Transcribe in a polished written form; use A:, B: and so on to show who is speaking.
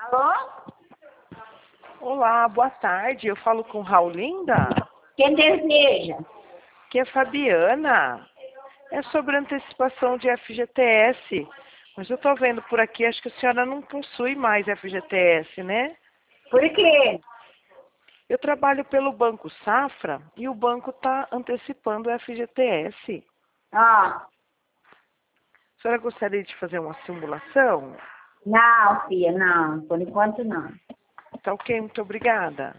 A: Alô?
B: Olá, boa tarde. Eu falo com Raulinda?
A: Quem deseja?
B: Que é Fabiana. É sobre antecipação de FGTS. Mas eu estou vendo por aqui, acho que a senhora não possui mais FGTS, né?
A: Por quê?
B: Eu trabalho pelo Banco Safra e o banco está antecipando o FGTS.
A: Ó,
B: A senhora gostaria de fazer uma simulação?
A: não, filha, não. Por enquanto, não.
B: Tá ok, muito obrigada.